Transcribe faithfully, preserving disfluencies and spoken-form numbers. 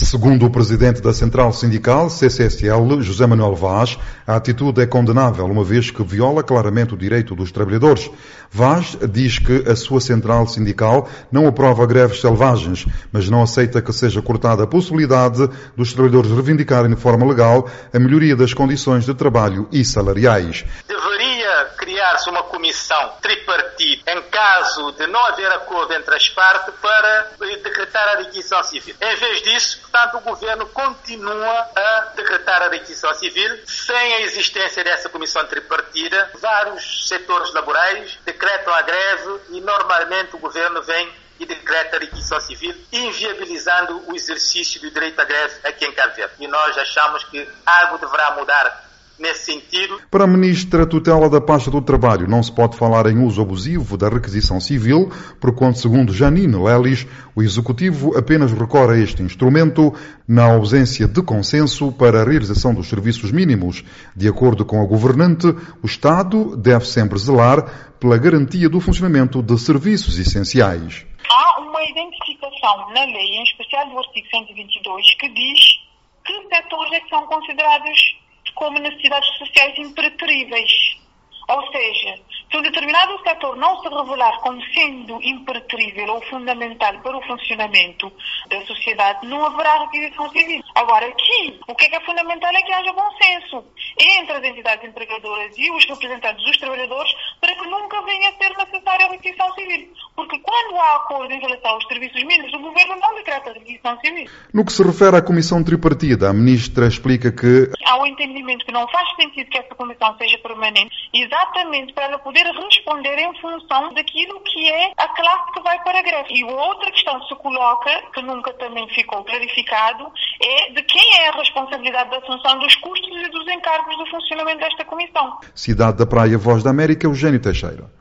Segundo o presidente da Central Sindical, C C S L, José Manuel Vaz, a atitude é condenável, uma vez que viola claramente o direito dos trabalhadores. Vaz diz que a sua Central Sindical não aprova greves selvagens, mas não aceita que seja cortada a possibilidade dos trabalhadores reivindicarem de forma legal a melhoria das condições de trabalho e salariais. Deveria criar-se uma comissão tripartite em caso de não haver acordo entre as partes para decretar a requisição civil. Em vez disso, portanto, o governo continua a decretar a requisição civil sem a existência dessa comissão tripartida. Vários setores laborais decretam a greve e normalmente o governo vem e decreta a requisição civil, inviabilizando o exercício do direito à greve aqui em Cabo Verde. E nós achamos que algo deverá mudar nesse sentido. Para a ministra tutela da pasta do trabalho, não se pode falar em uso abusivo da requisição civil, porquanto, segundo Janine Lelis, o Executivo apenas recorre a este instrumento na ausência de consenso para a realização dos serviços mínimos. De acordo com a governante, o Estado deve sempre zelar pela garantia do funcionamento de serviços essenciais. Há uma identificação na lei, em especial do artigo cento e vinte e dois, que diz que setores é que são considerados como necessidades sociais impreteríveis. Ou seja, se um determinado setor não se revelar como sendo impreterível ou fundamental para o funcionamento da sociedade, não haverá requisição civil. Agora, aqui, o que é, que é fundamental é que haja bom senso entre as entidades empregadoras e os representantes dos trabalhadores para que nunca venha a ser necessária a requisição civil. Porque quando há acordo em relação aos serviços mínimos, o Governo não decreta a requisição civil. No que se refere à Comissão Tripartida, a Ministra explica que há um entendimento que não faz sentido que essa Comissão seja permanente, exatamente para ela poder responder em função daquilo que é a classe que vai para a greve. E outra questão que se coloca, que nunca também ficou clarificado, é de quem é a responsabilidade da assunção dos custos e dos encargos do funcionamento desta Comissão. Cidade da Praia, Voz da América, Eugênio Teixeira.